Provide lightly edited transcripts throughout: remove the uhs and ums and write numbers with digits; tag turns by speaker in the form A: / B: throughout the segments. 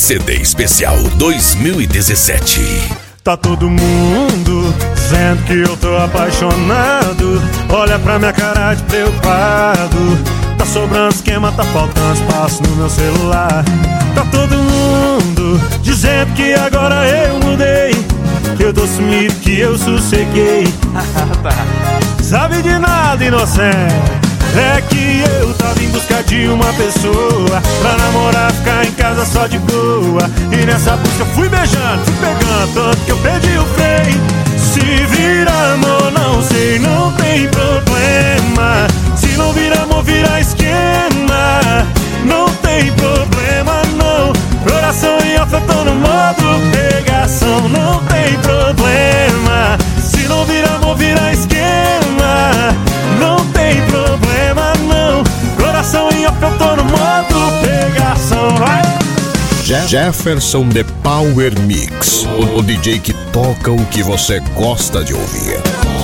A: CD especial 2017.
B: Tá todo mundo dizendo que eu tô apaixonado. Olha pra minha cara de preocupado. Tá sobrando esquema, tá faltando espaço no meu celular. Tá todo mundo dizendo que agora eu mudei, que eu tô sumido, que eu sosseguei. Sabe de nada, inocente. É que eu tava em busca de uma pessoa pra namorar, ficar em casa só de boa. E nessa busca fui beijando, fui pegando, tanto que eu perdi o freio. Se vira amor, não sei, não tem problema. Se não vira amor, vira esquema. Não tem problema não. Coração em off, eu tô no modo pegação. Não tem problema. Se não vira amor, vira esquema. Não tem problema não. Coração em off, eu tô no modo pegação. Vai!
A: Jefferson The Power Mix, o DJ que toca o que você gosta de ouvir.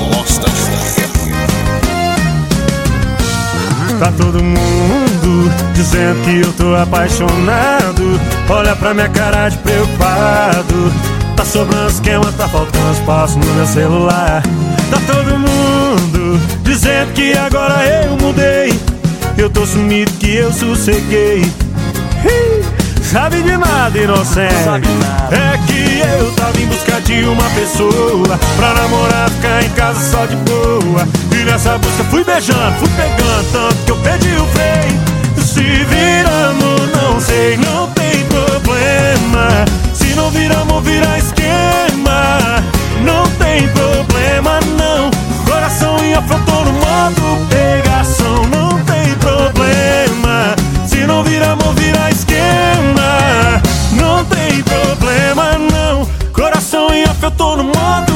B: Tá todo mundo dizendo que eu tô apaixonado. Olha pra minha cara de preocupado. Tá sobrando esquema, tá faltando espaço no meu celular. Tá todo mundo dizendo que agora eu mudei, eu tô sumido, que eu sosseguei. Sabe de nada, inocente. É que eu tava em busca de uma pessoa pra namorar, ficar em casa só de boa. E nessa busca fui beijando, fui pegando, tanto que eu perdi o freio. Se vira amor, não sei, não tem problema. Se não vira amor, vira esquema. Não tem problema não. Coração em off, eu tô no modo pegação. Não tem problema. Se não vira amor, vira esquema. Não tem problema não. Coração em off, eu tô no modo